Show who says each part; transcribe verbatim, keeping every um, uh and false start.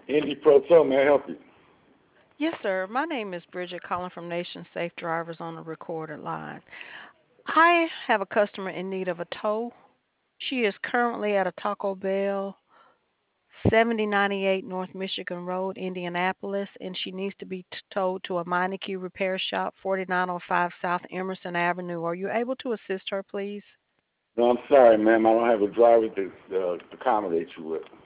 Speaker 1: Indy Pro Tow, may I help you?
Speaker 2: Yes, sir. My name is Bridget calling from Nation Safe Drivers on the recorded line. I have a customer in need of a tow. She is currently at a Taco Bell, seventy ninety-eight North Michigan Road, Indianapolis, and she needs to be t- towed to a Meineke repair shop, forty-nine oh five South Emerson Avenue. Are you able to assist her, please?
Speaker 1: No, I'm sorry, ma'am. I don't have a driver to uh, accommodate you with.